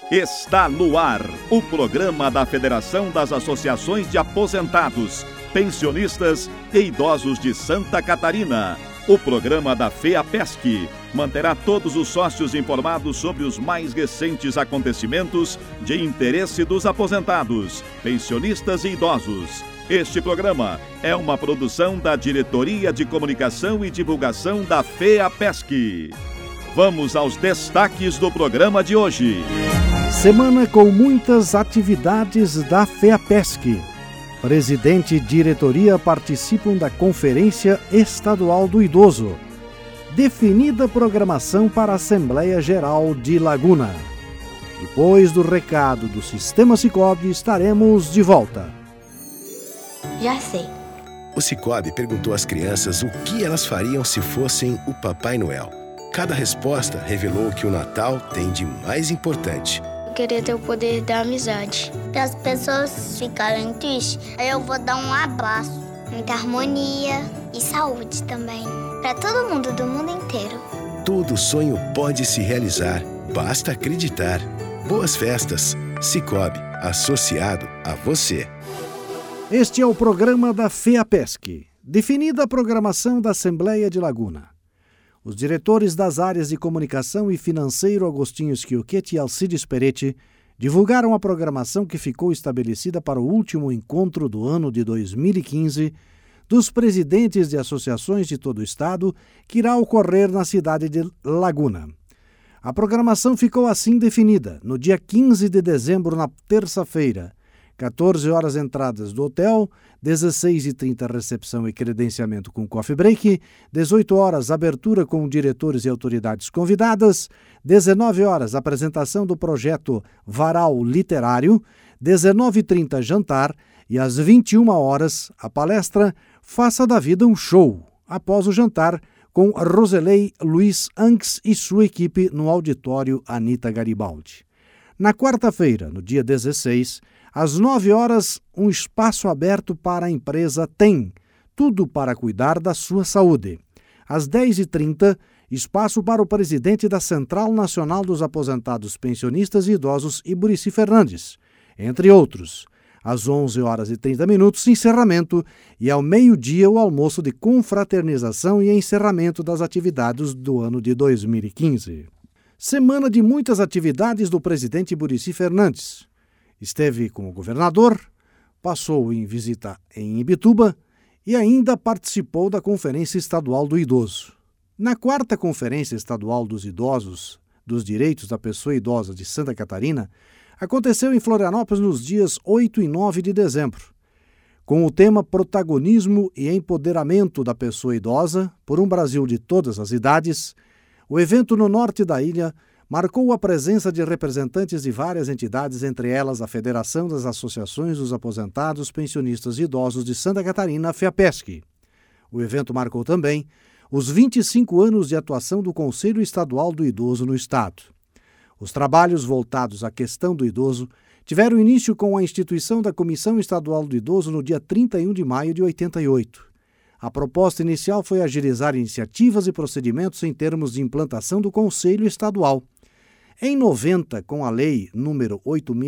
Está no ar o programa da Federação das Associações de Aposentados, Pensionistas e Idosos de Santa Catarina. O programa da FEAPESC manterá todos os sócios informados sobre os mais recentes acontecimentos de interesse dos aposentados, pensionistas e idosos. Este programa é uma produção da Diretoria de Comunicação e Divulgação da FEAPESC. Vamos aos destaques do programa de hoje. Semana com muitas atividades da FEAPESC. Presidente e diretoria participam da Conferência Estadual do Idoso. Definida programação para a Assembleia Geral de Laguna. Depois do recado do Sistema Sicoob, estaremos de volta. Já sei. O Sicoob perguntou às crianças o que elas fariam se fossem o Papai Noel. Cada resposta revelou o que o Natal tem de mais importante. Eu queria ter o poder da amizade. Se as pessoas ficarem tristes, eu vou dar um abraço. Muita harmonia e saúde também. Para todo mundo, do mundo inteiro. Todo sonho pode se realizar, basta acreditar. Boas festas. Sicoob, associado a você. Este é o programa da FEAPESC. Definida a programação da Assembleia de Laguna. Os diretores das áreas de comunicação e financeiro Agostinho Schiochetti e Alcides Peretti divulgaram a programação que ficou estabelecida para o último encontro do ano de 2015 dos presidentes de associações de todo o estado, que irá ocorrer na cidade de Laguna. A programação ficou assim definida: no dia 15 de dezembro, na terça-feira, 14 horas entradas do hotel, 16h30 recepção e credenciamento com coffee break, 18 horas abertura com diretores e autoridades convidadas, 19 horas apresentação do projeto Varal Literário, 19h30 jantar e às 21 horas a palestra Faça da Vida um Show, após o jantar com Roselei Luiz Anx e sua equipe no auditório Anita Garibaldi. Na quarta-feira, no dia 16, às 9 horas, um espaço aberto para a empresa TEM, tudo para cuidar da sua saúde. Às 10h30, espaço para o presidente da Central Nacional dos Aposentados Pensionistas e Idosos, Iburici Fernandes, entre outros. Às 11h30, encerramento, e ao meio-dia o almoço de confraternização e encerramento das atividades do ano de 2015. Semana de muitas atividades do presidente Iburici Fernandes. Esteve com o governador, passou em visita em Ibituba e ainda participou da Conferência Estadual do Idoso. Na quarta Conferência Estadual dos Idosos, dos Direitos da Pessoa Idosa de Santa Catarina, aconteceu em Florianópolis nos dias 8 e 9 de dezembro, com o tema Protagonismo e Empoderamento da Pessoa Idosa por um Brasil de todas as idades. O evento no norte da ilha marcou a presença de representantes de várias entidades, entre elas a Federação das Associações dos Aposentados, Pensionistas e Idosos de Santa Catarina, a FEAPESC. O evento marcou também os 25 anos de atuação do Conselho Estadual do Idoso no estado. Os trabalhos voltados à questão do idoso tiveram início com a instituição da Comissão Estadual do Idoso no dia 31 de maio de 88. A proposta inicial foi agilizar iniciativas e procedimentos em termos de implantação do Conselho Estadual. Em 90, com a Lei nº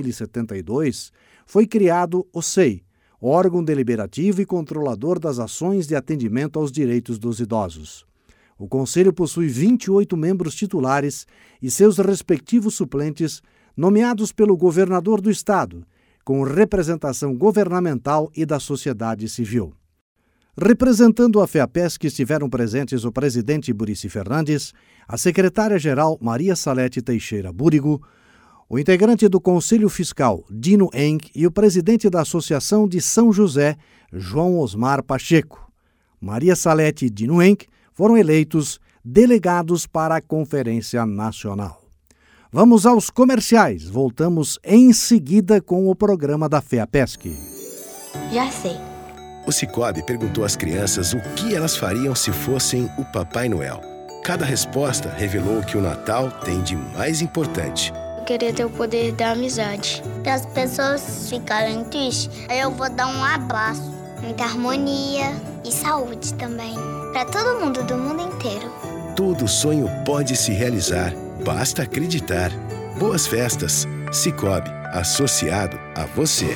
8.072, foi criado o SEI, órgão deliberativo e controlador das ações de atendimento aos direitos dos idosos. O Conselho possui 28 membros titulares e seus respectivos suplentes, nomeados pelo governador do estado, com representação governamental e da sociedade civil. Representando a FEAPESC estiveram presentes o presidente Iburici Fernandes, a secretária-geral Maria Salete Teixeira Búrigo, o integrante do Conselho Fiscal Dino Enck e o presidente da Associação de São José, João Osmar Pacheco. Maria Salete e Dino Enck foram eleitos delegados para a Conferência Nacional. Vamos aos comerciais. Voltamos em seguida com o programa da FEAPESC. Já sei. O Sicoob perguntou às crianças o que elas fariam se fossem o Papai Noel. Cada resposta revelou o que o Natal tem de mais importante. Eu queria ter o poder da amizade. Se as pessoas ficarem tristes, eu vou dar um abraço. Muita harmonia e saúde também. Para todo mundo, do mundo inteiro. Todo sonho pode se realizar, basta acreditar. Boas festas. Sicoob, associado a você.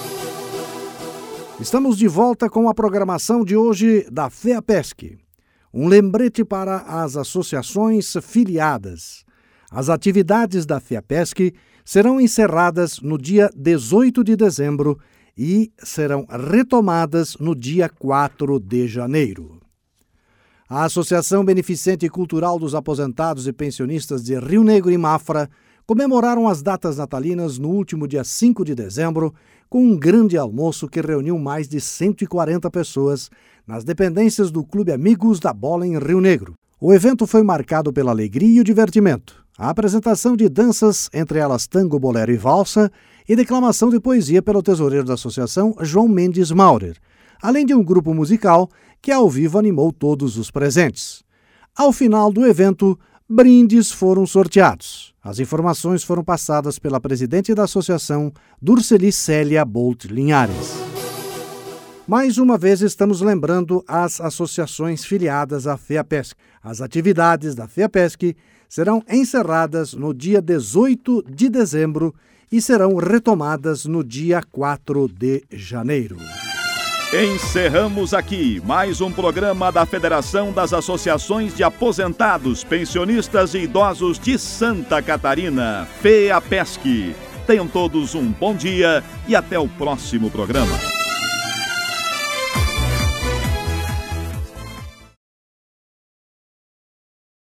Estamos de volta com a programação de hoje da FEAPESC. Um lembrete para as associações filiadas. As atividades da FEAPESC serão encerradas no dia 18 de dezembro e serão retomadas no dia 4 de janeiro. A Associação Beneficente e Cultural dos Aposentados e Pensionistas de Rio Negro e Mafra comemoraram as datas natalinas no último dia 5 de dezembro com um grande almoço que reuniu mais de 140 pessoas nas dependências do Clube Amigos da Bola em Rio Negro. O evento foi marcado pela alegria e o divertimento, a apresentação de danças, entre elas tango, bolero e valsa, e declamação de poesia pelo tesoureiro da associação, João Mendes Maurer, além de um grupo musical que ao vivo animou todos os presentes. Ao final do evento, brindes foram sorteados. As informações foram passadas pela presidente da associação, Durceli Célia Bolt Linhares. Mais uma vez estamos lembrando as associações filiadas à FEAPESC. As atividades da FEAPESC serão encerradas no dia 18 de dezembro e serão retomadas no dia 4 de janeiro. Encerramos aqui mais um programa da Federação das Associações de Aposentados, Pensionistas e Idosos de Santa Catarina, FEAPESC. Tenham todos um bom dia e até o próximo programa.